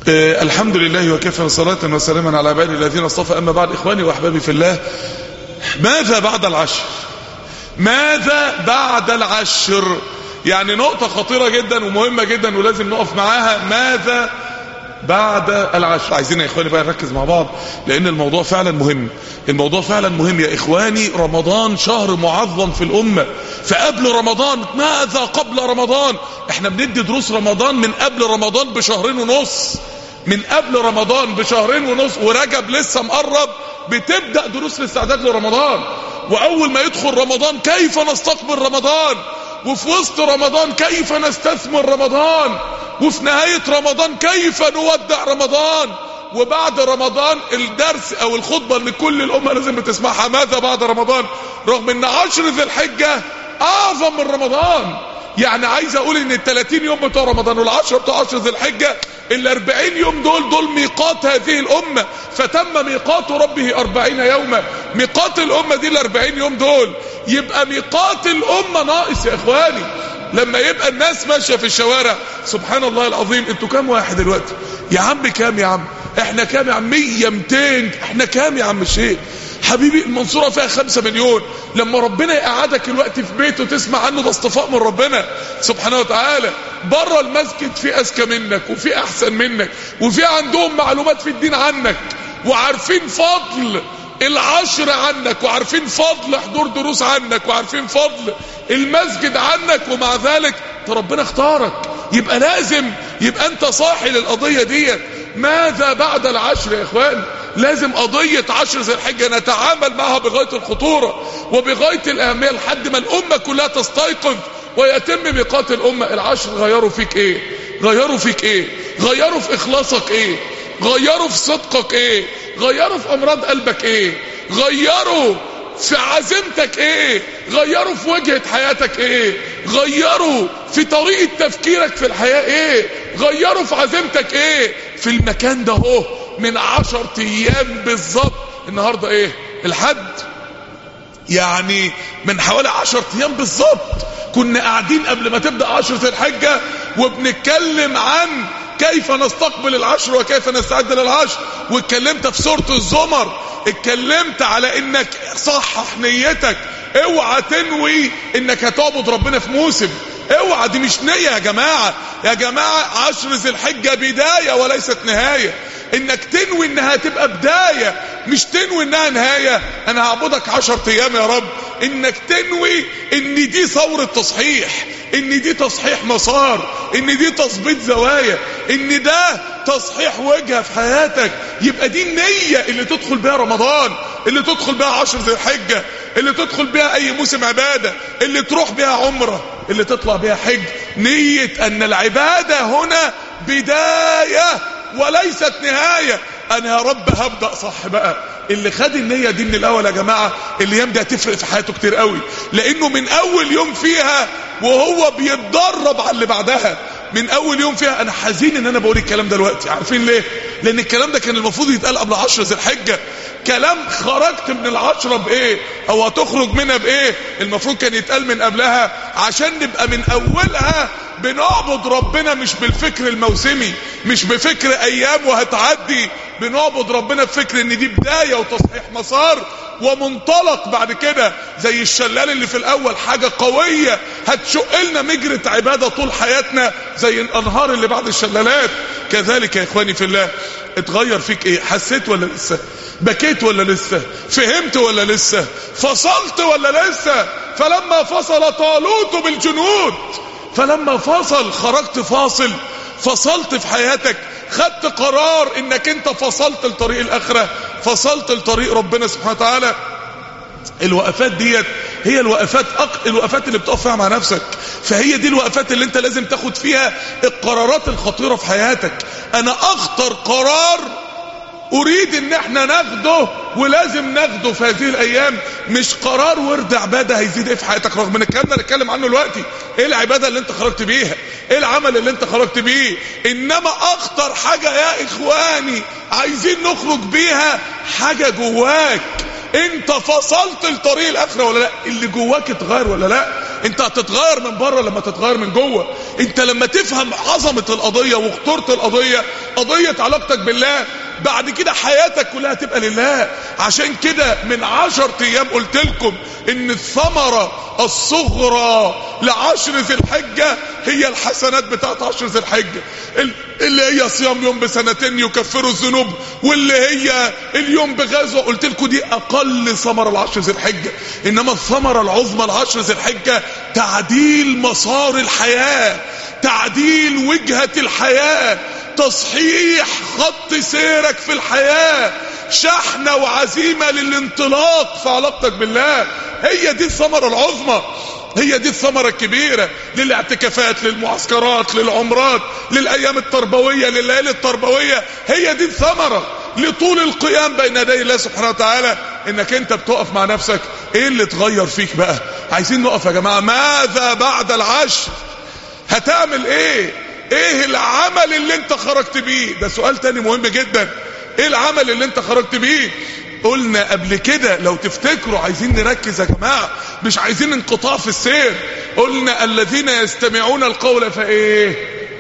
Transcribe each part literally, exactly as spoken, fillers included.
آه الحمد لله وكفى صلاة وسلاما على عباده الذين اصطفى. أما بعد، إخواني وأحبابي في الله، ماذا بعد العشر؟ ماذا بعد العشر؟ يعني نقطة خطيرة جدا ومهمة جدا ولازم نقف معاها. ماذا بعد العشر؟ عايزين يا إخواني بقى نركز مع بعض، لأن الموضوع فعلا مهم. الموضوع فعلا مهم يا إخواني. رمضان شهر معظم في الأمة، فقبل رمضان ماذا قبل رمضان؟ احنا بندي دروس رمضان من قبل رمضان بشهرين ونص، من قبل رمضان بشهرين ونص، ورجب لسه مقرب، بتبدأ دروس الاستعداد لرمضان. وأول ما يدخل رمضان كيف نستقبل رمضان، وفي وسط رمضان كيف نستثمر رمضان، وفي نهاية رمضان كيف نودع رمضان، وبعد رمضان الدرس او الخطبة اللي كل الامة لازم بتسمعها ماذا بعد رمضان، رغم ان عشر ذي الحجة اعظم من رمضان. يعني عايز اقول ان الثلاثين يوم بتوع رمضان والعشرة بتوع عشر ذي الحجة، الاربعين يوم دول دول ميقات هذه الامة، فتم ميقات ربه اربعين يوما. ميقات الامة دي الاربعين يوم دول، يبقى ميقات الامة ناقص يا اخواني. لما يبقى الناس ماشية في الشوارع، سبحان الله العظيم، انتوا كام واحد دلوقتي يا عم؟ كام يا عم؟ احنا كام يا عم؟ مية ميتين؟ احنا كام يا عم الشيخ حبيبي؟ المنصورة فيها خمسة مليون. لما ربنا يقعدك الوقت في بيته تسمع عنه، ده اصطفاء من ربنا سبحانه وتعالى. بره المسجد في اذكى منك وفي احسن منك وفي عندهم معلومات في الدين عنك، وعارفين فضل العشر عنك، وعارفين فضل حضور دروس عنك، وعارفين فضل المسجد عنك، ومع ذلك ربنا اختارك. يبقى لازم يبقى انت صاحي للقضية دي. ماذا بعد العشر يا اخوان؟ لازم قضية عشر ذي الحجة نتعامل معها بغاية الخطورة وبغاية الأهمية لحد ما الأمة كلها تستيقظ ويتم ميقات الأمة. العشر غيروا فيك ايه؟ غيروا فيك ايه؟ غيروا في إخلاصك ايه؟ غيروا في صدقك ايه؟ غيروا في أمراض قلبك ايه؟ غيروا في عزيمتك ايه؟ غيروا في وجهة حياتك ايه؟ غيروا في طريقة تفكيرك في الحياة ايه؟ غيروا في عزيمتك ايه؟ في المكان ده هو من عشر ايام بالظبط. النهاردة ايه؟ الحد. يعني من حوالي عشر ايام بالظبط كنا قاعدين قبل ما تبدأ عشر ذي الحجة وبنتكلم عن كيف نستقبل العشر وكيف نستعد للعشر. واتكلمت في سورة الزمر، اتكلمت على انك صحح نيتك، اوعى تنوي انك هتعبد ربنا في موسم، اوعى، دي مش نية يا جماعة. يا جماعة عشر ذي الحجة بداية وليست نهاية. انك تنوي انها تبقى بداية، مش تنوي انها نهاية. انا هعبدك عشر ايام يا رب. انك تنوي ان دي ثورة تصحيح، ان دي تصحيح مسار، ان دي تظبيط زوايا، ان ده تصحيح وجهة في حياتك. يبقى دي النية اللي تدخل بها رمضان، اللي تدخل بها عشر ذي الحجة، اللي تدخل بها اي موسم عبادة، اللي تروح بها عمرة، اللي تطلع بها حج. نية ان العبادة هنا بداية وليست نهاية. انا يا رب هبدأ صح بقى. اللي خد النية دي من الاول يا جماعة، الايام دي هتفرق في حياته كتير قوي، لانه من اول يوم فيها وهو بيتدرب على اللي بعدها. من اول يوم فيها. انا حزين ان انا بقول الكلام ده دلوقتي، عارفين ليه؟ لان الكلام ده كان المفروض يتقال قبل عشر ذي الحجة. كلام خرجت من العشرة بايه او هتخرج منها بايه، المفروض كان يتقال من قبلها، عشان نبقى من اولها بنعبد ربنا مش بالفكر الموسمي، مش بفكر ايام وهتعدي. بنعبد ربنا بفكر ان دي بداية وتصحيح مسار ومنطلق بعد كده، زي الشلال اللي في الاول حاجة قوية هتشق لنا مجرة عبادة طول حياتنا، زي الانهار اللي بعد الشلالات. كذلك يا اخواني في الله، اتغير فيك ايه؟ حسيت ولا لسه؟ بكيت ولا لسه؟ فهمت ولا لسه؟ فصلت ولا لسه؟ فلما فصل طالوت بالجنود، فلما فصل خرجت فاصل، فصلت في حياتك، خدت قرار انك انت فصلت لطريق الاخرة، فصلت لطريق ربنا سبحانه وتعالى. الوقفات ديت هي الوقفات أق... الوقفات اللي بتقف فيها مع نفسك. فهي دي الوقفات اللي انت لازم تاخد فيها القرارات الخطيرة في حياتك. انا اخطر قرار اريد ان احنا ناخده ولازم ناخده في هذه الايام، مش قرار ورد عبادة هيزيد ايه في حياتك، رغم ان الكلام ده نتكلم عنه دلوقتي. ايه العبادة اللي انت خرجت بيها؟ ايه العمل اللي انت خرجت بيه؟ انما اخطر حاجة يا اخواني عايزين نخرج بيها حاجة جواك. انت فصلت لطريق الاخرة ولا لا؟ اللي جواك اتغير ولا لا؟ انت هتتغير من بره لما تتغير من جوه. انت لما تفهم عظمة القضية وخطورة القضية، قضية علاقتك بالله، بعد كده حياتك كلها تبقى لله. عشان كده من عشر ايام قلت لكم ان الثمرة الصغرى لعشر ذي الحجة هي الحسنات بتاعت عشر ذي الحجة، اللي هي صيام يوم بسنتين يكفروا الذنوب، واللي هي اليوم بغزوة. قلت لكم دي اقل ثمرة لعشر ذي الحجة. انما الثمرة العظمى لعشر ذي الحجة تعديل مسار الحياة، تعديل وجهة الحياة، تصحيح خط سيرك في الحياة، شحنة وعزيمة للانطلاق في علاقتك بالله. هي دي الثمرة العظمى، هي دي الثمرة الكبيرة. للاعتكافات، للمعسكرات، للعمرات، للأيام التربوية، لليالي التربوية، هي دي الثمرة. لطول القيام بين يدي الله سبحانه وتعالى، انك انت بتقف مع نفسك. ايه اللي اتغير فيك بقى؟ عايزين نقف يا جماعة. ماذا بعد العشر؟ هتعمل ايه؟ ايه العمل اللي انت خرجت بيه؟ ده سؤال تاني مهم جدا. ايه العمل اللي انت خرجت بيه؟ قلنا قبل كده لو تفتكروا، عايزين نركز يا جماعة، مش عايزين انقطاع في السير. قلنا الذين يستمعون القول فايه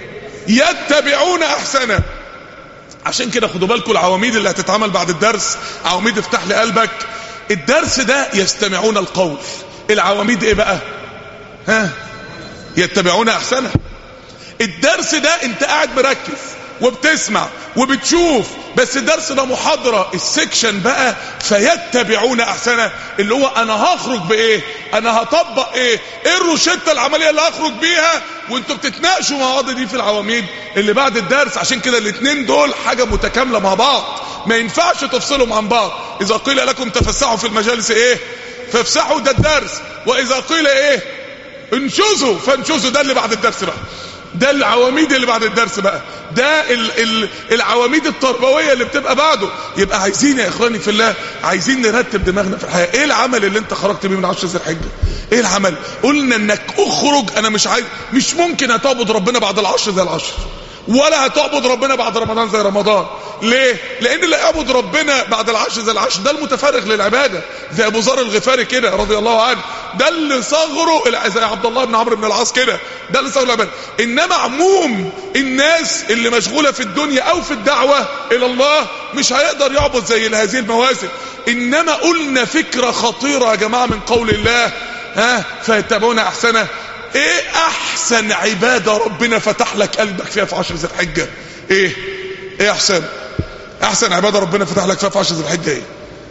يتبعون احسنه. عشان كده خدوا بالكم العواميد اللي هتتعمل بعد الدرس، عواميد افتح لي قلبك. الدرس ده يستمعون القول، العواميد ايه بقى؟ ها؟ يتبعون احسنه. الدرس ده انت قاعد مركز وبتسمع وبتشوف، بس الدرس ده محاضرة. السكشن بقى فيتبعون احسنه، اللي هو انا هخرج بايه، انا هطبق ايه، ايه الروشتة العملية اللي هخرج بيها، وانتوا بتتناقشوا مع بعض دي في العواميد اللي بعد الدرس. عشان كده الاتنين دول حاجة متكاملة مع بعض، ما ينفعش تفصلهم عن بعض. اذا قيل لكم تفسحوا في المجالس ايه فافسحوا، ده الدرس. واذا قيل ايه انشزوا فانشزوا، ده اللي بعد الدرس بقى، ده العواميد اللي بعد الدرس بقى، ده ال ال العواميد التربوية اللي بتبقى بعده. يبقى عايزين يا اخواني في الله، عايزين نرتب دماغنا في الحياة. ايه العمل اللي انت خرجت بيه من عشر ذي الحجة؟ ايه العمل؟ قلنا انك اخرج. انا مش عايز، مش ممكن هتعبد ربنا بعد العشر زي العشر، ولا هتعبد ربنا بعد رمضان زي رمضان. ليه؟ لان اللي يعبد ربنا بعد العشر زي العشر ده المتفرغ للعبادة، زي ابو ذر الغفاري كده رضي الله عنه، ده اللي صغره، زي عبد الله بن عمرو بن العاص كده، ده اللي صغره العبادة. انما عموم الناس اللي مشغولة في الدنيا او في الدعوة الى الله مش هيقدر يعبد زي هذه المواسم. انما قلنا فكرة خطيرة يا جماعة من قول الله ها فيتبعون احسنه. ايه احسن عبادة ربنا فتح لك قلبك فيها في عشر ذي الحجة؟ ايه ايه احسن احسن عبادة ربنا فتح لك فيها في عشر ذي الحجة؟ ايه؟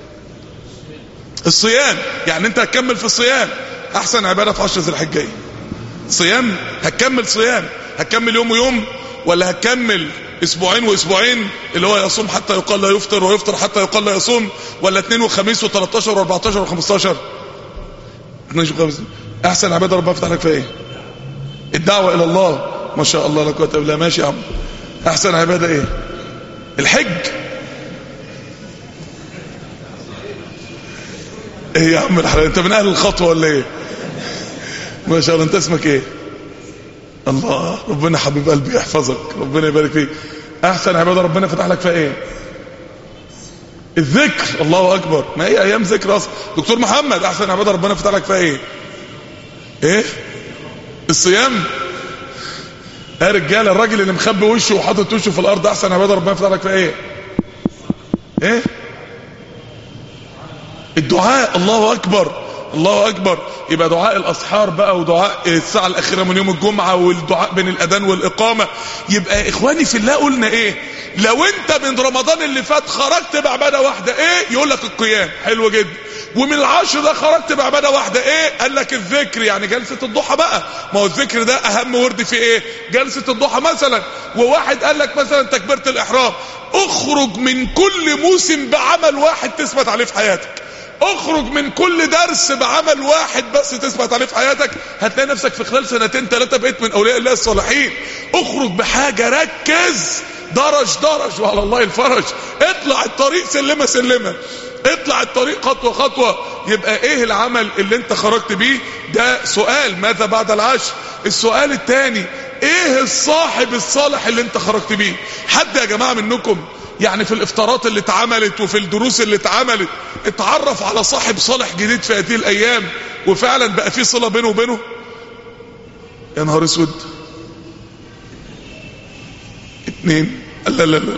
الصيام. يعني انت هتكمل في الصيام. احسن عبادة في عشر ذي الحجة ايه؟ صيام. هتكمل صيام، هتكمل يوم ويوم، ولا هتكمل اسبوعين واسبوعين اللي هو يصوم حتى يقال لا يفطر ويفطر حتى يقال لا يصوم، ولا اثنين وخميس و13 و14 و15؟ احسن عبادة ربنا فتح لك فيها ايه؟ الدعوة الى الله. ما شاء الله لا قوة الا بالله. ماشي يا عم. احسن عبادة ايه؟ الحج. ايه يا عم الحلال، انت من اهل الخطوة ولا ايه؟ ما شاء الله. انت اسمك ايه؟ الله، ربنا حبيب قلبي يحفظك، ربنا يبارك فيك. احسن عبادة ربنا فتح لك فيها ايه؟ الذكر. الله اكبر. ما هي ايام ذكر اصلا. دكتور محمد، احسن عبادة ربنا فتح لك فيها ايه؟ ايه؟ الصيام. يا رجاله، الراجل اللي مخبي وشه وحاطط وشه في الارض احسن عباده ربنا يفتح لك فيها ايه؟ ايه؟ الدعاء. الله اكبر، الله اكبر. يبقى دعاء الاسحار بقى، ودعاء الساعه الاخيره من يوم الجمعه، والدعاء بين الاذان والاقامه. يبقى اخواني في الله قلنا ايه؟ لو انت من رمضان اللي فات خرجت بعباده واحده، ايه؟ يقول لك القيام. حلو جدا. ومن العشر ده خرجت بعباده واحده، ايه؟ قال لك الذكر، يعني جلسه الضحى بقى. ما هو الذكر ده اهم ورد في ايه؟ جلسه الضحى مثلا. وواحد قال لك مثلا تكبيره الاحرام. اخرج من كل موسم بعمل واحد تثبت عليه في حياتك. اخرج من كل درس بعمل واحد بس تثبت عليه في حياتك، هتلاقي نفسك في خلال سنتين ثلاثه بقيت من اولياء الله الصالحين. اخرج بحاجه، ركز، درج درج وعلى الله الفرج. اطلع الطريق سلمه سلمه، اطلع الطريق خطوه خطوه. يبقى ايه العمل اللي انت خرجت بيه؟ ده سؤال. ماذا بعد العشر؟ السؤال الثاني، ايه الصاحب الصالح اللي انت خرجت بيه؟ حد يا جماعه منكم يعني في الافطارات اللي اتعملت وفي الدروس اللي اتعملت اتعرف على صاحب صالح جديد في هذه الايام، وفعلا بقى في صله بينه وبينه؟ يا نهار اسود. اتنين، لا لا لا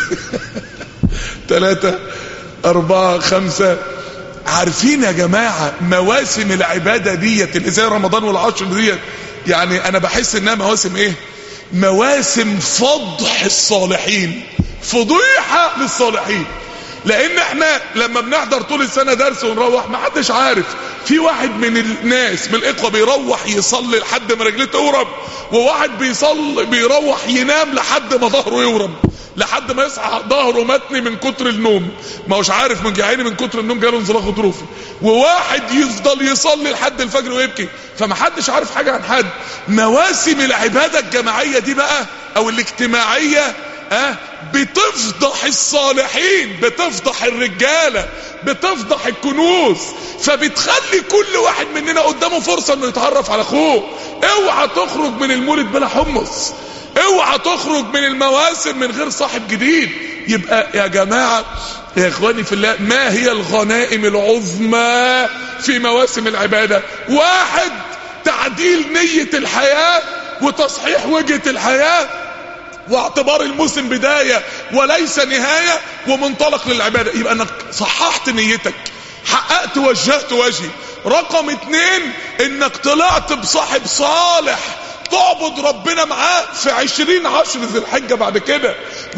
تلاتة، اربعة، خمسة. عارفين يا جماعة مواسم العبادة ديت اللي زي رمضان والعشر ديت، يعني انا بحس انها مواسم ايه؟ مواسم فضح الصالحين، فضيحة للصالحين. لان احنا لما بنحضر طول السنة درس ونروح ما حدش عارف، في واحد من الناس من الاخوة بيروح يصلي لحد ما رجليه تورم، وواحد بيصلي بيروح ينام لحد ما ظهره يورم، لحد ما يصحى ظهره متني من كتر النوم، ما هوش عارف من جعاني من كتر النوم جاله انزلاق غضروفي. وواحد يفضل يصلي لحد الفجر ويبكي، فما حدش عارف حاجة عن حد. مواسم العبادة الجماعية دي بقى او الاجتماعية اه بتفضح الصالحين، بتفضح الرجالة، بتفضح الكنوز، فبتخلي كل واحد مننا قدامه فرصة انه يتعرف على اخوه. اوعى تخرج من المولد بلا حمص، اوعى تخرج من المواسم من غير صاحب جديد. يبقى يا جماعة يا اخواني في الله، ما هي الغنائم العظمى في مواسم العبادة؟ واحد، تعديل نية الحياة وتصحيح وجهة الحياة، واعتبار الموسم بداية وليس نهاية ومنطلق للعبادة. يبقى انك صححت نيتك، حققت وجهت وجهي. رقم اتنين، انك طلعت بصاحب صالح تعبد ربنا معاه في عشرين عشر ذي الحجة بعد كده،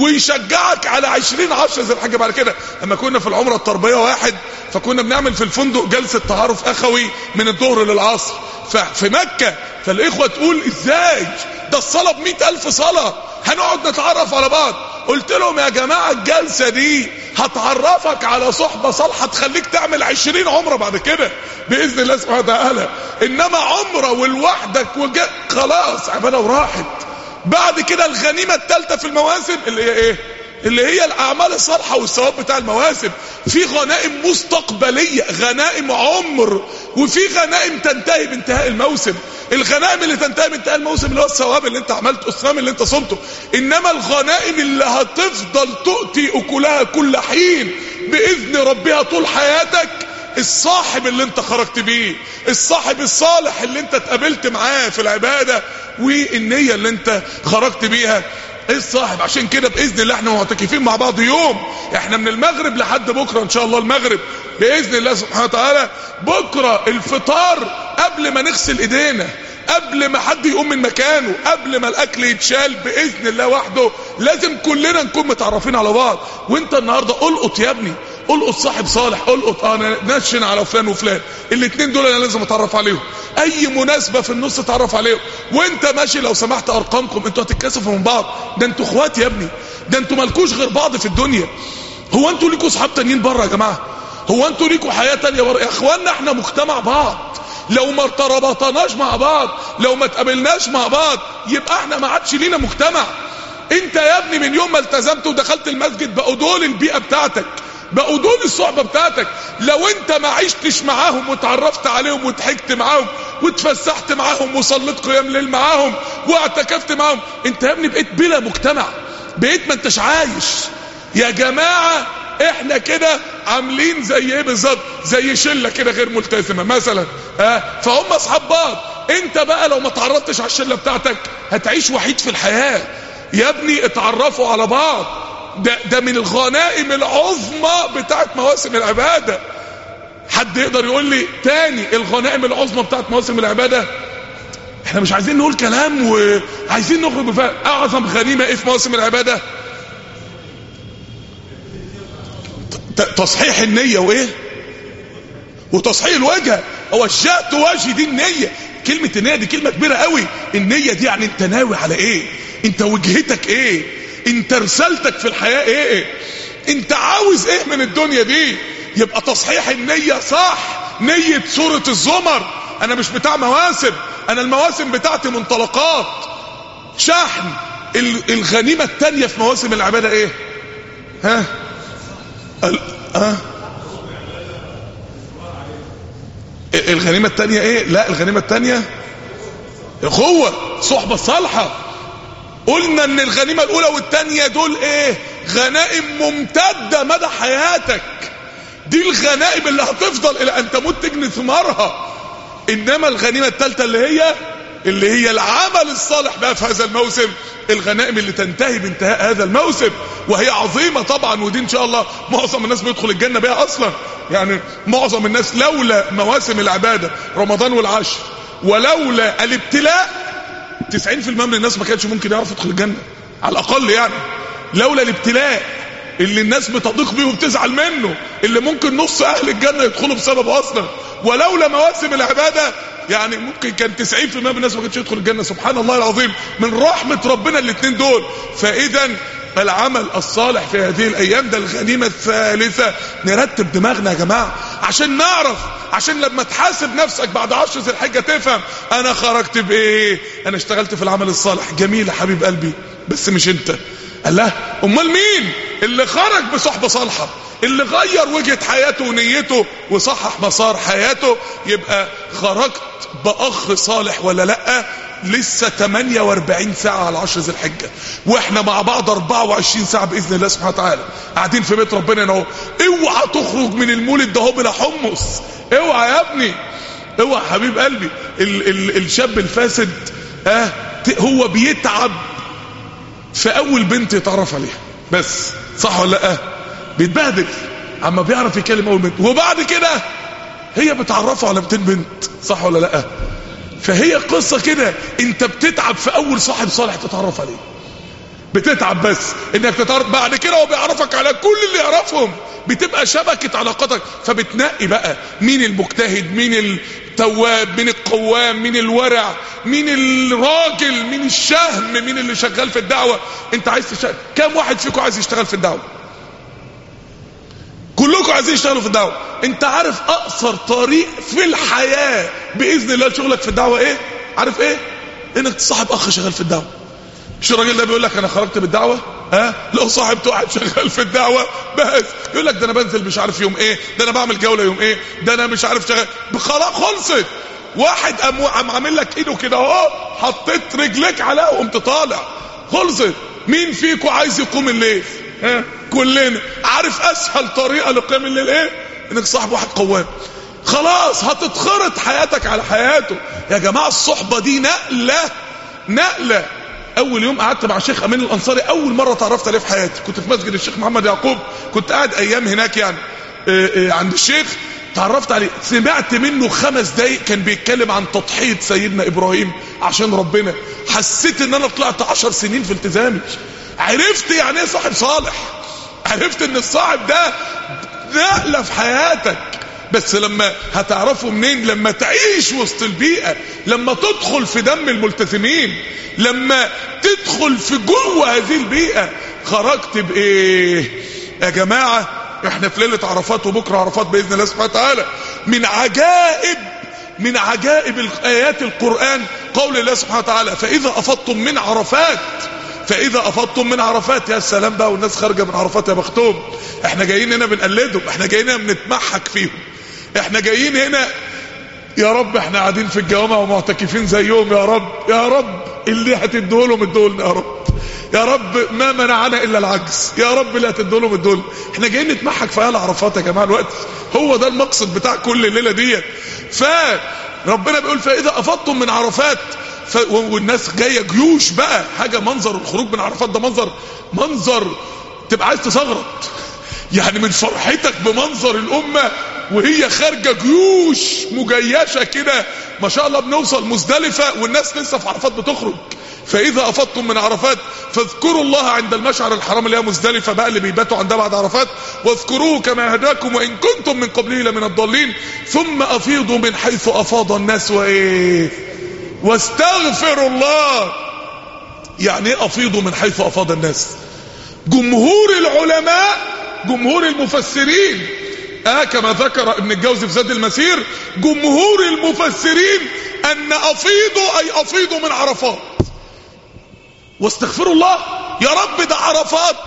ويشجعك على عشرين عشر ذي الحجة بعد كده. اما كنا في العمرة التربية واحد، فكنا بنعمل في الفندق جلسة تعارف اخوي من الظهر للعصر في مكة. فالاخوة تقول ازاي ده الصلاة بمئة الف صلاة، هنقعد نتعرف على بعض. قلت لهم يا جماعة الجلسة دي هتعرفك على صحبة صالحة تخليك تعمل عشرين عمرة بعد كده بإذن الله سبحانه وتعالى. إنما عمرة والوحدك وجاء خلاص عبادة وراحت. بعد كده الغنيمة الثالثة في المواسم اللي هي ايه؟ اللي هي الأعمال الصالحة والثواب بتاع المواسم. في غنائم مستقبلية، غنائم عمر، وفي غنائم تنتهي بانتهاء الموسم. الغنائم اللي تنتهي بانتهاء الموسم اللي هو الثواب اللي انت عملته، الصيام اللي انت صمته. انما الغنائم اللي هتفضل تؤتي اكلها كل حين باذن ربها طول حياتك، الصاحب اللي انت خرجت بيه، الصاحب الصالح اللي انت اتقابلت معاه في العبادة، والنية اللي انت خرجت بيها. ايه الصاحب؟ عشان كده باذن الله احنا معتكفين مع بعض يوم، احنا من المغرب لحد بكره ان شاء الله المغرب باذن الله سبحانه وتعالى. بكره الفطار قبل ما نغسل ايدينا، قبل ما حد يقوم من مكانه، قبل ما الاكل يتشال باذن الله وحده، لازم كلنا نكون متعرفين على بعض. وانت النهارده القط يا ابني، القط صاحب صالح، القط انا نشن على فلان وفلان، الاثنين دول انا لازم اتعرف عليهم. اي مناسبه في النص اتعرف عليهم. وانت ماشي لو سمحت ارقامكم، انتوا هتتكسفوا من بعض. ده انتوا اخوات يا ابني، ده انتوا مالكوش غير بعض في الدنيا. هو انتوا ليكوا اصحاب تانيين بره يا جماعه؟ هو انتوا ليكوا حياه تانيه بره؟ يا اخوانا احنا مجتمع بعض، لو ما ارتبطناش مع بعض، لو ما اتقابلناش مع بعض، يبقى احنا ما عادش لينا مجتمع. انت يا ابني من يوم ما التزمت ودخلت المسجد بقوا دول البيئه بتاعتك، بقوا دول الصحبه بتاعتك. لو انت ما عشتش معاهم وتعرفت عليهم وضحكت معاهم واتفسحت معاهم وصليت قيام ليل معاهم واعتكفت معاهم، انت يا ابني بقيت بلا مجتمع، بقيت ما انتش عايش. يا جماعه احنا كده عاملين زي ايه بالظبط؟ زي شله كده غير ملتزمه مثلا، اه فهم اصحاب بعض. انت بقى لو ما تعرفتش على الشله بتاعتك هتعيش وحيد في الحياه. يا ابني اتعرفوا على بعض، ده ده من الغنائم العظمى بتاعت مواسم العباده. حد يقدر يقول لي تاني الغنائم العظمى بتاعت مواسم العباده؟ احنا مش عايزين نقول كلام وعايزين نخرج بفهم. اعظم غنيمه ايه في مواسم العباده؟ تصحيح النية وايه؟ وتصحيح الوجه. وجهت وجهي، دي النية. كلمة النية دي كلمة كبيرة قوي. النية دي يعني انت ناوي على ايه؟ انت وجهتك ايه؟ انت رسالتك في الحياة ايه؟ انت عاوز ايه من الدنيا دي؟ يبقى تصحيح النية صح. نية سورة الزمر. انا مش بتاع مواسم، انا المواسم بتاعتي منطلقات شحن. الغنيمة التانية في مواسم العبادة ايه؟ ها؟ ال... ها؟ الغنيمة التانية ايه؟ لا الغنيمة التانية اخوة، صحبة الصالحة. قلنا ان الغنيمة الاولى والتانية دول ايه؟ غنائم ممتدة مدى حياتك. دي الغنائم اللي هتفضل الى ان تموت تجني ثمارها. انما الغنيمة التالتة اللي هي اللي هي العمل الصالح بقى في هذا الموسم، الغنائم اللي تنتهي بانتهاء هذا الموسم، وهي عظيمة طبعا، ودي ان شاء الله معظم الناس بيدخل الجنة بها اصلا. يعني معظم الناس لولا مواسم العبادة رمضان والعشر ولولا الابتلاء تسعين في المية من الناس ما كانش ممكن يعرف يدخل الجنة على الاقل. يعني لولا الابتلاء اللي الناس بتضيق بيه وبتزعل منه، اللي ممكن نص اهل الجنة يدخلوا بسببه اصلا، ولولا مواسم العبادة يعني ممكن كان تسعين في المية من الناس ما كانتش يدخل الجنة. سبحان الله العظيم، من رحمة ربنا الاثنين دول. فاذا العمل الصالح في هذه الايام ده الغنيمة الثالثة. نرتب دماغنا يا جماعة عشان نعرف، عشان لما تحاسب نفسك بعد عشر ذي الحجة تفهم انا خرجت بايه. انا اشتغلت في العمل الصالح، جميل يا حبيب قلبي، بس مش انت. قال له امال مين؟ اللي خرج بصحبة صالحة، اللي غير وجهة حياته ونيته وصحح مسار حياته. يبقى خرجت باخ صالح ولا لا؟ لسه ثمانية واربعين ساعة على عشر ذي الحجة، واحنا مع بعض اربعة وعشرين ساعة باذن الله سبحانه وتعالى قاعدين في بيت ربنا اهو. اوعى تخرج من المولد ده بلا حمص، اوعى يا ابني، اوعى حبيب قلبي. ال ال الشاب الفاسد اه هو بيتعب في اول بنت يتعرف عليها بس، صح ولا لا؟ بيتبهدل اما بيعرف يكلم اول بنت، وبعد كده هي بتعرفه على مئتين بنت، صح ولا لا؟ فهي قصة كده، انت بتتعب في اول صاحب صالح تتعرف عليه، بتتعب بس انك تتعرف، بعد كده هو بيعرفك على كل اللي يعرفهم، بتبقى شبكة علاقاتك. فبتنقي بقى مين المجتهد، مين التواب، مين القوام، مين الورع، مين الراجل، مين الشهم، مين اللي شغال في الدعوة. انت عايز تشتغل، كم واحد فيكم عايز يشتغل في الدعوة؟ كلكم عايزين يشتغلوا في الدعوة. انت عارف اقصر طريق في الحياة باذن الله لشغلك في الدعوة ايه؟ عارف ايه؟ انك تصاحب اخ شغال في الدعوة. مش الراجل ده بيقول لك انا خرجت بالدعوة؟ ها؟ لو صاحبت واحد شغال في الدعوة بس يقول لك ده انا بنزل مش عارف يوم ايه، ده انا بعمل جولة يوم ايه، ده انا مش عارف شغال، خلاص خلصت. واحد قام عامل لك ايده كده اهو، حطيت رجلك عليها وقمت طالع، خلصت. مين فيكم عايز يقوم الليل؟ ها؟ كلنا. عارف اسهل طريقة لقيام الليل ايه؟ انك صاحب واحد قوام، خلاص هتتخرط حياتك على حياته. يا جماعة الصحبة دي نقلة نقلة. اول يوم قعدت مع الشيخ امين الانصاري، اول مرة تعرفت عليه في حياتي، كنت في مسجد الشيخ محمد يعقوب، كنت قاعد ايام هناك يعني اه اه عند الشيخ، تعرفت عليه، سمعت منه خمس دقايق كان بيتكلم عن تضحية سيدنا ابراهيم عشان ربنا. حسيت ان انا طلعت عشر سنين في التزامي، عرفت يعني ايه صاحب صالح، عرفت ان الصاحب ده نقلة في حياتك. بس لما هتعرفه منين؟ لما تعيش وسط البيئة، لما تدخل في دم الملتزمين، لما تدخل في جوه هذه البيئة. خرجت بايه يا جماعة؟ احنا في ليلة عرفات وبكرة عرفات بإذن الله سبحانه وتعالى. من عجائب من عجائب آيات القرآن قول الله سبحانه وتعالى فإذا أفضتم من عرفات، فإذا أفضتم من عرفات. يا سلام بقى، والناس خارجة من عرفات يا بختهم. احنا جايين هنا بنقلدهم، احنا جايين هنا بنتمحك فيهم، احنا جايين هنا يا رب احنا قاعدين في الجوامع ومعتكفين زيهم. يا رب يا رب اللي هتدولهم ادولنا يا رب، يا رب ما منعنا الا العجز، يا رب اللي هتدولهم ادولنا. احنا جايين نتمحك في اهل عرفات يا جماعه الوقت، هو ده المقصد بتاع كل الليله دي. فربنا بيقول فاذا افضتم من عرفات، ف... والناس جايه جيوش بقى، حاجه منظر الخروج من عرفات ده منظر منظر تبقى عايز تزغرط يعني من فرحتك بمنظر الامه وهي خارجه جيوش مجيشه كده ما شاء الله. بنوصل مزدلفه والناس لسه في عرفات بتخرج. فاذا افضتم من عرفات فاذكروا الله عند المشعر الحرام اللي هي مزدلفه بقى اللي بيباتوا عندها بعد عرفات، واذكروه كما هداكم وان كنتم من قبله لمن الضالين، ثم افيضوا من حيث افاض الناس وايه واستغفروا الله. يعني ايه افيضوا من حيث افاض الناس؟ جمهور العلماء، جمهور المفسرين اه كما ذكر ابن الجوزي في زاد المسير، جمهور المفسرين ان افيضوا اي افيضوا من عرفات واستغفروا الله. يا رب ده عرفات.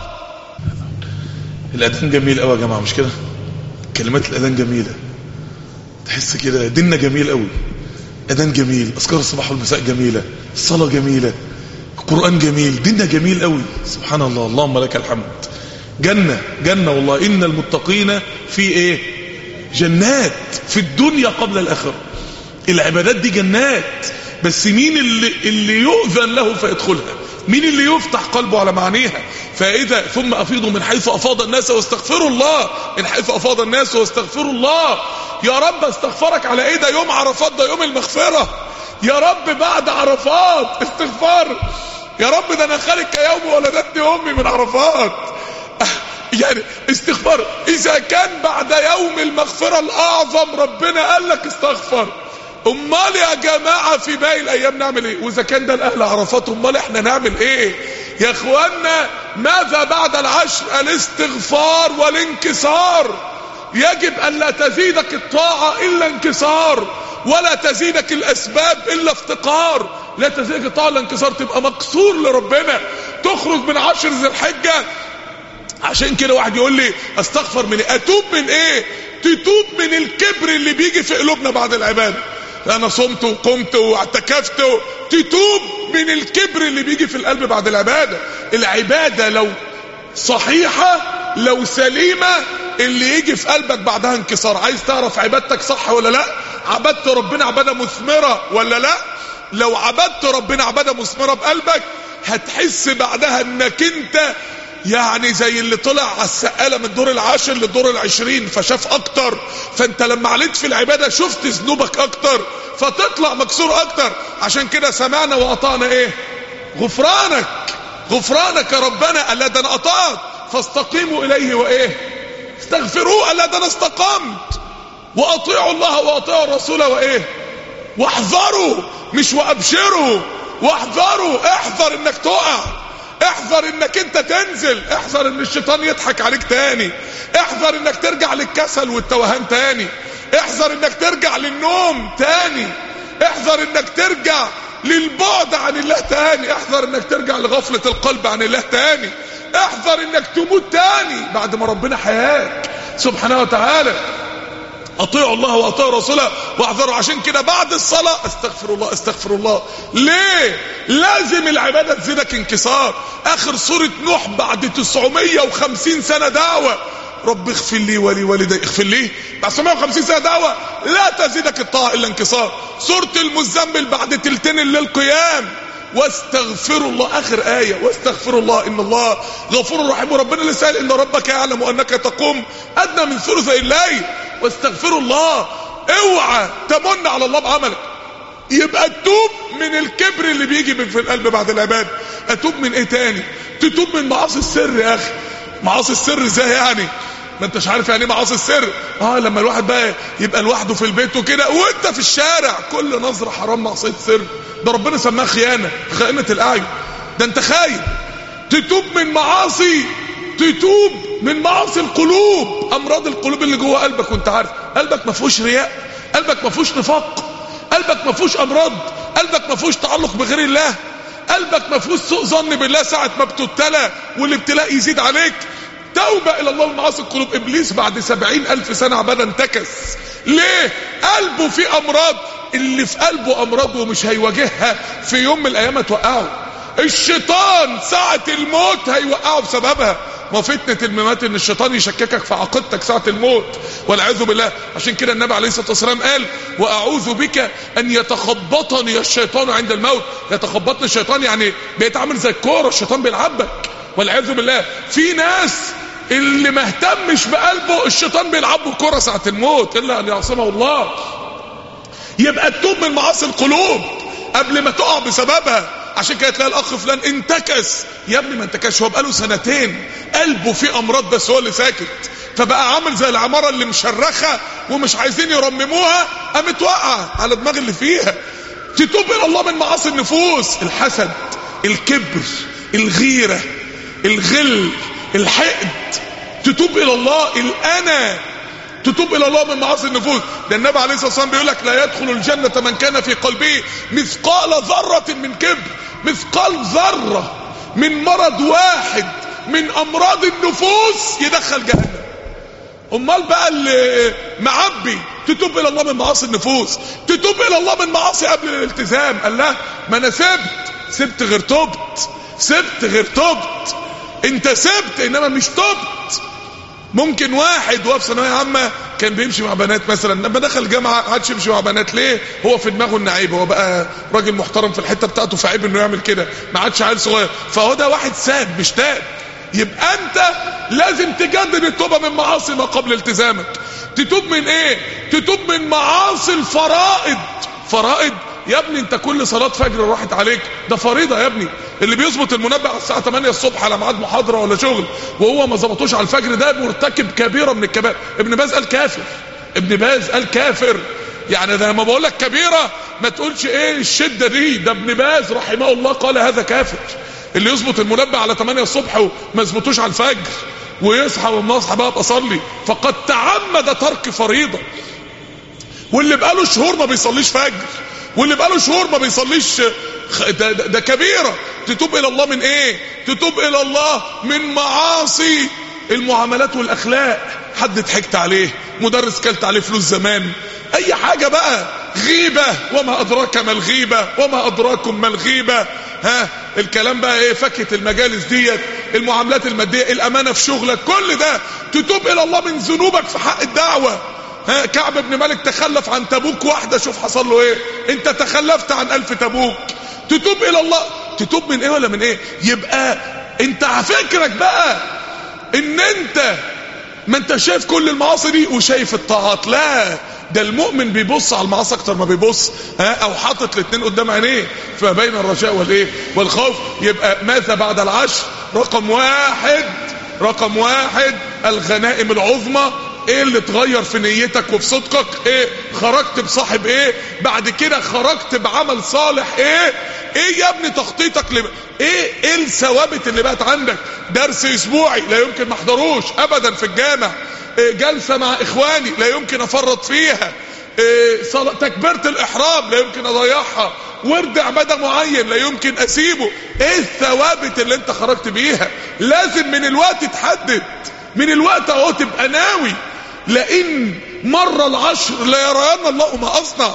الاذان جميل قوي يا جماعه، مش كده؟ كلمات الاذان جميله، تحس كده ديننا جميل قوي. اذان جميل، اذكار الصباح والمساء جميله، الصلاه جميله، القران جميل، ديننا جميل قوي. سبحان الله، اللهم لك الحمد. جنه جنه والله، ان المتقين في ايه؟ جنات في الدنيا قبل الاخره. العبادات دي جنات، بس مين اللي, اللي يؤذن له فيدخلها؟ مين اللي يفتح قلبه على معانيها؟ فإذا ثم أفيضوا من حيث أفاض الناس واستغفروا الله، من حيث أفاض الناس واستغفروا الله. يا رب استغفرك على ايه؟ ده يوم عرفات، ده يوم المغفرة. يا رب بعد عرفات استغفار. يا رب ده انا خارج كيوم ولدتني امي من عرفات. يعني استغفار. اذا كان بعد يوم المغفرة الاعظم ربنا قال لك استغفر، امال يا جماعة في باقي الايام نعمل ايه؟ واذا كان ده الاهل عرفات امال احنا نعمل ايه يا اخوانا؟ ماذا بعد العشر؟ الاستغفار والانكسار. يجب ان لا تزيدك الطاعة الا انكسار، ولا تزيدك الاسباب الا افتقار. لا تزيدك الطاعة الا انكسار، تبقى مكسور لربنا، تخرج من عشر ذي الحجة. عشان كده واحد يقول لي استغفر من ايه؟ اتوب من ايه؟ تتوب من الكبر اللي بيجي في قلوبنا بعد العبادة. انا صمت وقمت واعتكفت، تتوب من الكبر اللي بيجي في القلب بعد العبادة. العبادة لو صحيحة، لو سليمة، اللي يجي في قلبك بعدها انكسار. عايز تعرف عبادتك صح ولا لا؟ عبدت ربنا عبادة مثمرة ولا لا؟ لو عبدت ربنا عبادة مثمرة بقلبك هتحس بعدها انك انت يعني زي اللي طلع على السقالة من الدور العاشر للدور العشرين فشاف اكتر. فانت لما عليت في العبادة شفت ذنوبك اكتر، فتطلع مكسور اكتر. عشان كده سمعنا واطعنا ايه؟ غفرانك. غفرانك يا ربنا. الا ده انا اطعت فاستقيموا اليه وايه؟ استغفروه. الا ده انا استقمت. واطيعوا الله واطيعوا الرسول وايه؟ واحذروا، مش وابشروا، واحذروا. احذر انك تقع، احذر انك انت تنزل، احذر ان الشيطان يضحك عليك تاني، احذر انك ترجع للكسل والتوهان تاني، احذر انك ترجع للنوم تاني، احذر انك ترجع للبعد عن الله تاني، احذر انك ترجع لغفلة القلب عن الله تاني، احذر انك تموت تاني بعد ما ربنا حياك سبحانه وتعالى. اطيعوا الله واطيعوا رسوله واحذروا. عشان كده بعد الصلاة استغفر الله استغفر الله. ليه؟ لازم العبادة تزيدك انكسار. اخر سورة نوح بعد تسعمية وخمسين سنة دعوة، رب اغفر لي ولي والدي، اغفر لي. بعد تسعمية وخمسين سنة دعوة لا تزيدك الطاعة الا انكسار. سورة المزمل بعد تلتين الليل قيام، واستغفروا الله. اخر آية واستغفروا الله ان الله غفور رحيم. وربنا لسه قال ان ربك يعلم انك تقوم ادنى من ثلثي الليل. واستغفروا الله. اوعى تمن على الله بعملك. يبقى تتوب من الكبر اللي بيجي من في القلب بعد العبادة. اتوب من ايه تاني؟ تتوب من معاصي السر يا اخي. معاصي السر ازاي يعني؟ ما انتش عارف يعني ايه معاصي السر؟ اه لما الواحد بقى يبقى لوحده في البيت وكده وانت في الشارع كل نظرة حرام معصية سر. ده ربنا سماها خيانة، خيانة الاعين. ده انت خاين. تتوب من معاصي، تتوب من معاصي القلوب، امراض القلوب اللي جوه قلبك وانت عارف. قلبك ما فيهوش رياء، قلبك ما فيهوش نفاق، قلبك ما فيهوش امراض، قلبك ما فيهوش تعلق بغير الله، قلبك ما فيهوش سوء ظن بالله ساعة ما بتبتلى والابتلاء يزيد عليك. توبة الى الله من معاصي القلوب. ابليس بعد سبعين الف سنة عبادة انتكس. ليه؟ قلبه فيه امراض. اللي في قلبه امراض ومش هيواجهها في يوم من الايام هتوقعه. الشيطان ساعة الموت هيوقعه بسببها. ما فتنة الممات ان الشيطان يشككك في عقيدتك ساعة الموت والعياذ بالله. عشان كده النبي عليه الصلاة والسلام قال واعوذ بك ان يتخبطني الشيطان عند الموت. يتخبطني الشيطان يعني بيتعامل زي الكورة، الشيطان بيلعبك والعياذ بالله. في ناس اللي ما اهتمش بقلبه الشيطان بيلعبه كورة ساعة الموت الا ان يعصمه الله. يبقى تتوب من معاصي القلوب قبل ما تقع بسببها. عشان كده تلاقي الاخ فلان انتكس. يا ابني ما انتكسش، هو بقاله سنتين قلبه فيه امراض بس هو اللي ساكت، فبقى عامل زي العمارة اللي مشرخة ومش عايزين يرمموها قامت واقعة على دماغ اللي فيها. تتوب الى الله من معاصي النفوس، الحسد، الكبر، الغيرة، الغل، الحقد. تتوب الى الله الانا. تتوب الى الله من معاصي النفوس. ده النبي عليه الصلاه والسلام بيقول لك لا يدخل الجنه من كان في قلبه مثقال ذره من كبر. مثقال ذره من مرض واحد من امراض النفوس يدخل جهنم. امال بقى اللي معبي. تتوب الى الله من معاصي النفوس. تتوب الى الله من معاصي قبل الالتزام. قال لا ما انا سبت سبت غير تبت، سبت غير تبت. انت سبت انما مش تبت. ممكن واحد وهو في ثانويه عامه كان بيمشي مع بنات مثلا، لما دخل الجامعه ما عادش يمشي مع بنات. ليه؟ هو في دماغه ان عيب، هو بقى راجل محترم في الحته بتاعته، فعيب انه يعمل كده، ما عادش عيل صغير. فهو ده واحد ساب مش تاب. يبقى انت لازم تجدد التوبه من معاصي ما قبل التزامك. تتوب من ايه؟ تتوب من معاصي الفرائض. فرائض يا ابني، انت كل صلاة فجر راحت عليك ده فريضة يا ابني. اللي بيظبط المنبه على الساعة تمانية الصبح على ميعاد محاضرة ولا شغل وهو ما ظبطوش على الفجر، ده مرتكب كبيرة من الكبائر. ابن باز قال كافر، ابن باز قال كافر. يعني ده لما بقول لك كبيرة ما تقولش ايه الشدة دي، ده ابن باز رحمه الله قال هذا كافر. اللي يظبط المنبه على تمانية الصبح وما يظبطوش على الفجر ويصحى وما اصحى بقى بصلي فقد تعمد ترك فريضة. واللي بقاله شهور ما بيصليش فجر، واللي بقاله شهور ما بيصليش، ده, ده, ده كبيرة. تتوب الى الله من ايه؟ تتوب الى الله من معاصي المعاملات والاخلاق. حد ضحكت عليه، مدرس كلت عليه فلوس زمان، اي حاجة بقى، غيبة، وما ادراك ما الغيبة، وما ادراكم ما الغيبة. ها الكلام بقى ايه؟ فكة المجالس ديت، المعاملات المادية، الامانة في شغلك، كل ده تتوب الى الله من ذنوبك في حق الدعوة. ها كعب بن مالك تخلف عن تبوك واحدة، شوف حصل له ايه. انت تخلفت عن الف تبوك. تتوب الى الله. تتوب من ايه ولا من ايه؟ يبقى انت فكرك بقى ان انت ما انت شايف كل المعاصي دي وشايف الطاعات. لا، ده المؤمن بيبص على المعاصي اكتر ما بيبص ها او حاطط الاثنين قدام عينيه، فما بين الرجاء والايه والخوف. يبقى ماذا بعد العشر؟ رقم واحد، رقم واحد الغنائم العظمى. ايه اللي اتغير في نيتك وفي صدقك؟ ايه؟ خرجت بصاحب ايه؟ بعد كده خرجت بعمل صالح ايه؟ ايه يا ابني تخطيطك لب... ايه ايه الثوابت اللي بقت عندك؟ درس اسبوعي لا يمكن ما احضروش ابدا في الجامع، إيه جلسة مع اخواني لا يمكن افرط فيها، إيه صل... تكبيرة الاحرام لا يمكن اضيعها، ورد عبادة معين لا يمكن اسيبه. ايه الثوابت اللي انت خرجت بيها؟ لازم من الوقت تحدد، من الوقت اهو تبقى ناوي، لان مر العشر لا يرين الله ما اصنع.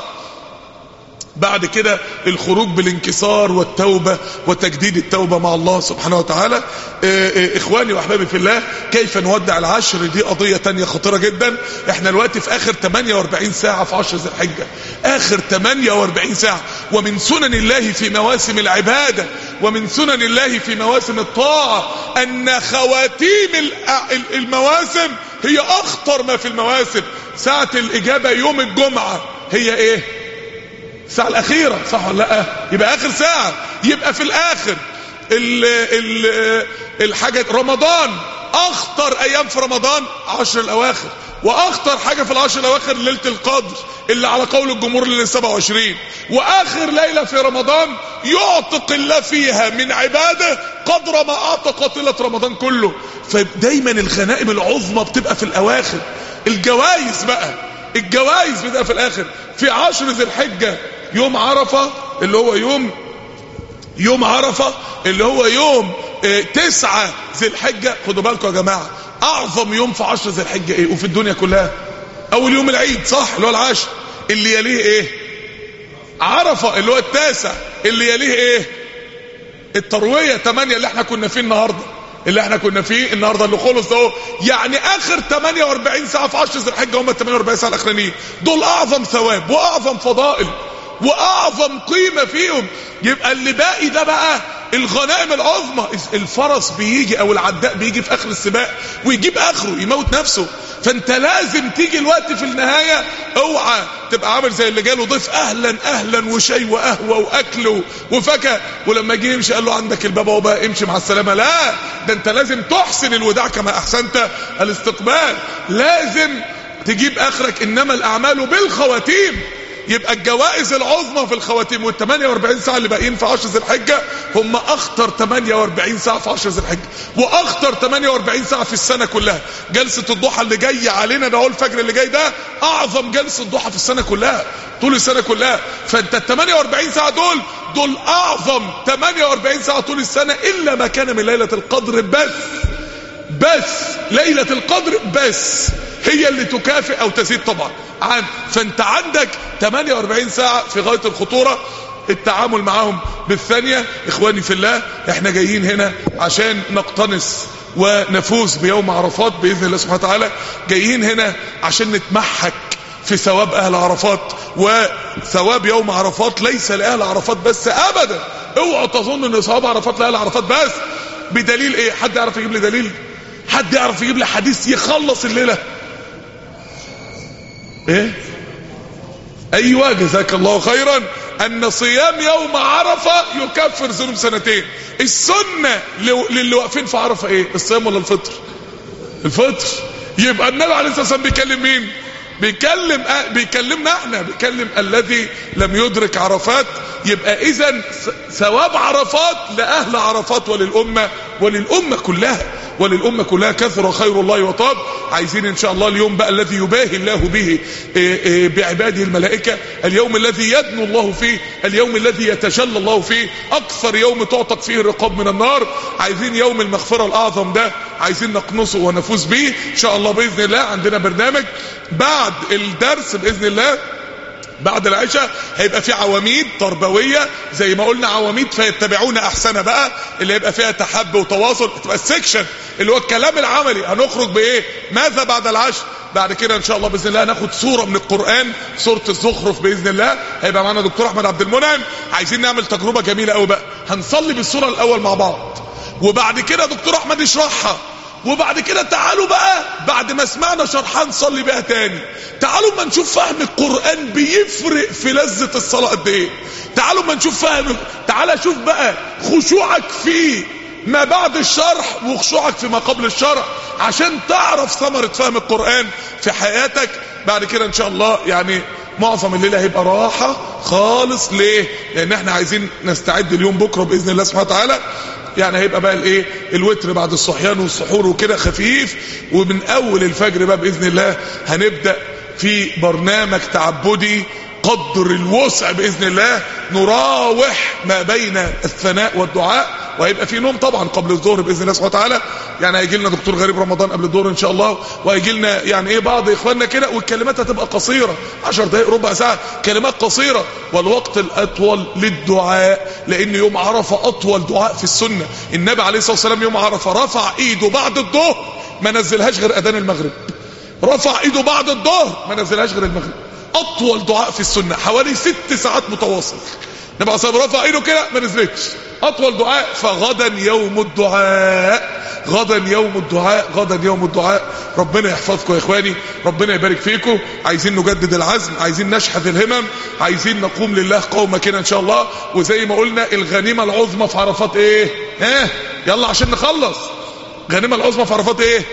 بعد كده الخروج بالانكسار والتوبة وتجديد التوبة مع الله سبحانه وتعالى. اخواني واحبابي في الله، كيف نودع العشر؟ دي قضية تانية خطيرة جدا. احنا الوقت في اخر تمانية واربعين ساعة في عشر ذي الحجة، اخر تمانية واربعين ساعة. ومن سنن الله في مواسم العبادة ومن سنن الله في مواسم الطاعة ان خواتيم المواسم هي اخطر ما في المواسم. ساعة الاجابة يوم الجمعة هي ايه؟ الساعة الأخيرة، صح ولا لا؟ يبقى آخر ساعة. يبقى في الآخر ال ال الحاجة رمضان، أخطر أيام في رمضان عشر الأواخر، وأخطر حاجة في العشر الأواخر ليلة القدر اللي على قول الجمهور ليلة سبعة وعشرين. وآخر ليلة في رمضان يعتق الله فيها من عباده قدر ما أعتق قاتلة رمضان كله. فدايما الغنائم العظمى بتبقى في الأواخر. الجوائز بقى، الجوائز بتبقى في الآخر. في عشر ذي الحجة يوم عرفة اللي هو يوم يوم عرفة اللي هو يوم اه تسعة ذي الحجة. خدوا بالكم يا جماعة، اعظم يوم في عشر ذي الحجة ايه وفي الدنيا كلها؟ اول يوم العيد، صح، اللي هو العاشر. اللي يليه ايه؟ عرفة اللي هو التاسع. اللي يليه ايه؟ التروية تمانية اللي احنا كنا فيه النهاردة، اللي احنا كنا فيه النهارده اللي خلص اهو. يعني اخر تمانية واربعين ساعة في عشر ذي الحجة هم ال تمانية واربعين ساعة الاخرانيين دول اعظم ثواب واعظم فضائل واعظم قيمة فيهم. يبقى اللي باقي ده بقى الغنائم العظمى. الفرس بيجي او العداء بيجي في اخر السباق ويجيب اخره يموت نفسه، فانت لازم تيجي الوقت في النهاية. اوعى تبقى عامل زي اللي جاله ضيف اهلا اهلا وشاي وقهوة واكل وفاكهة، ولما جه يمشي قال له عندك الباب اهو بقى امشي مع السلامة. لا، ده انت لازم تحسن الوداع كما احسنت الاستقبال. لازم تجيب اخرك، انما الاعمال بالخواتيم. يبقى الجوائز العظمى في الخواتيم. وال تمانية واربعين ساعة اللي باقيين في عشر ذي الحجة هم اخطر تمانية واربعين ساعة في عشر ذي الحجة، واخطر تمانية واربعين ساعة في السنة كلها. جلسة الضحى اللي جاية علينا ده هو الفجر اللي جاي ده اعظم جلسة ضحى في السنة كلها، طول السنة كلها. فانت ال تمانية واربعين ساعة دول دول اعظم تمانية واربعين ساعة طول السنة، الا ما كان من ليلة القدر بس. بس ليلة القدر بس هي اللي تكافئ او تزيد طبعا عن. فانت عندك تمانية واربعين ساعة في غاية الخطورة. التعامل معهم بالثانية. اخواني في الله، احنا جايين هنا عشان نقتنص ونفوز بيوم عرفات بإذن الله سبحانه وتعالى. جايين هنا عشان نتمحك في ثواب أهل عرفات، وثواب يوم عرفات ليس لأهل عرفات بس أبدا. اوعوا تظن ان ثواب عرفات لأهل عرفات بس. بدليل ايه؟ حد يعرف يجيب لي دليل؟ حد يعرف يجيب لي حديث يخلص الليلة؟ ايه؟ ايوه جزاك الله خيرا، ان صيام يوم عرفة يكفر ذنوب سنتين. السنة للي واقفين في عرفة ايه؟ الصيام ولا الفطر؟ الفطر. يبقى النبي عليه الصلاة والسلام بيكلم مين؟ بيكلم أه بيكلمنا احنا، بيكلم الذي لم يدرك عرفات. يبقى اذا ثواب عرفات لأهل عرفات وللأمة وللأمة كلها وللأمة كلها. كثر خير الله وطاب. عايزين ان شاء الله اليوم بقى الذي يباهي الله به بعباده الملائكة، اليوم الذي يدنو الله فيه، اليوم الذي يتجلى الله فيه، اكثر يوم تعتق فيه الرقاب من النار. عايزين يوم المغفرة الاعظم ده، عايزين نقنصه ونفوز به ان شاء الله باذن الله. عندنا برنامج بعد الدرس باذن الله بعد العشاء هيبقى في عواميد تربويه زي ما قلنا، عواميد فيتبعون احسن بقى، اللي هيبقى فيها تحب وتواصل. تبقى السكشن اللي هو الكلام العملي. هنخرج بايه؟ ماذا بعد العشاء؟ بعد كده ان شاء الله باذن الله هناخد سوره من القران، سوره الزخرف باذن الله. هيبقى معانا دكتور احمد عبد المنعم. عايزين نعمل تجربه جميله قوي بقى. هنصلي بالسوره الاول مع بعض، وبعد كده دكتور احمد يشرحها، وبعد كده تعالوا بقى بعد ما سمعنا شرحها نصلي بيها تاني. تعالوا ما نشوف فهم القرآن بيفرق في لذة الصلاة قد ايه. تعالوا ما نشوف فهم، تعالى شوف بقى خشوعك في ما بعد الشرح وخشوعك في ما قبل الشرح، عشان تعرف ثمرة فهم القرآن في حياتك. بعد كده ان شاء الله يعني معظم الليلة هيبقى راحة خالص. ليه؟ لان احنا عايزين نستعد اليوم بكرة بإذن الله سبحانه وتعالى. يعني هيبقى بقى الايه الوتر بعد الصحيان والسحور وكده خفيف، ومن اول الفجر بقى باذن الله هنبدا في برنامج تعبدي قدر الوسع باذن الله، نراوح ما بين الثناء والدعاء. وهيبقى في نوم طبعا قبل الظهر باذن الله سبحانه وتعالى. يعني هيجي لنا دكتور غريب رمضان قبل الظهر ان شاء الله، وهيجي لنا يعني ايه بعض اخواننا كده، والكلمات هتبقى قصيره، عشر دقائق ربع ساعه، كلمات قصيره. والوقت الاطول للدعاء، لان يوم عرفه اطول دعاء في السنه. النبي عليه الصلاه والسلام يوم عرفه رفع ايده بعد الظهر ما نزلهاش غير اذان المغرب. رفع ايده بعد الظهر ما نزلهاش غير المغرب. اطول دعاء في السنه حوالي ست ساعات متواصل. النبي عليه الصلاه والسلام رفع ايده كده ما نزلتش. اطول دعاء. فغدا يوم الدعاء، غدا يوم الدعاء، غدا يوم الدعاء. ربنا يحفظكم يا اخواني، ربنا يبارك فيكم. عايزين نجدد العزم، عايزين نشحذ الهمم، عايزين نقوم لله قومة كده ان شاء الله. وزي ما قلنا الغنيمة العظمى في عرفات ايه؟ ها يلا عشان نخلص. الغنيمة العظمى في عرفات ايه؟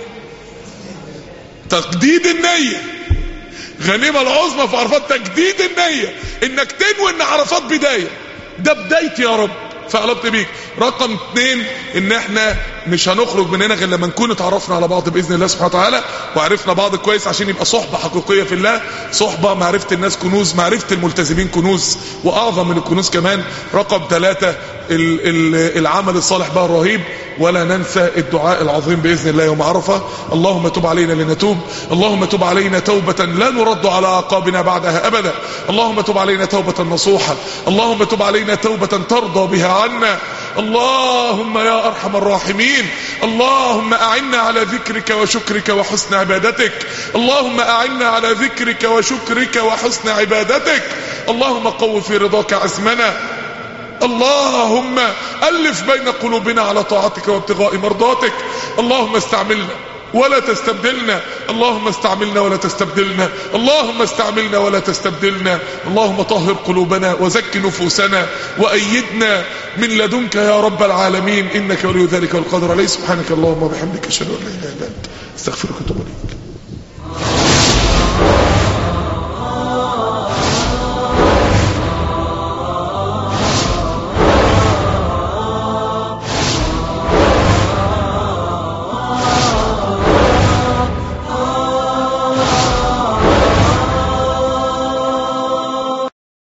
تجديد النية. غنيمة العظمى في عرفات تجديد النية، انك تنوي ان عرفات بداية، ده بدايتي يا رب فعلبت بيك. رقم اتنين ان احنا مش هنخرج من هنا غير لما نكون اتعرفنا على بعض باذن الله سبحانه وتعالى، وعرفنا بعض كويس عشان يبقى صحبة حقيقية في الله. صحبة معرفة الناس كنوز، معرفة الملتزمين كنوز، واعظم من الكنوز كمان. رقم ثلاثة العمل الصالح بقى الرهيب. ولا ننسى الدعاء العظيم باذن الله يوم عرفة. اللهم تب علينا لنتوب، اللهم تب علينا توبة لا نرد على اعقابنا بعدها ابدا، اللهم تب علينا توبة نصوحة، اللهم تب علينا توبة ترضى بها عنا. اللهم يا ارحم الراحمين، اللهم اعنا على ذكرك وشكرك وحسن عبادتك، اللهم اعنا على ذكرك وشكرك وحسن عبادتك. اللهم قو في رضاك عزمنا، اللهم ألف بين قلوبنا على طاعتك وابتغاء مرضاتك. اللهم استعملنا ولا تستبدلنا، اللهم استعملنا ولا تستبدلنا، اللهم استعملنا ولا تستبدلنا. اللهم طهر قلوبنا وزك نفوسنا وأيدنا من لدنك يا رب العالمين، إنك ولي ذلك والقادر عليه. سبحانك اللهم وبحمدك أشهد أن لا إله إلا أنت أستغفرك وأتوب إليك.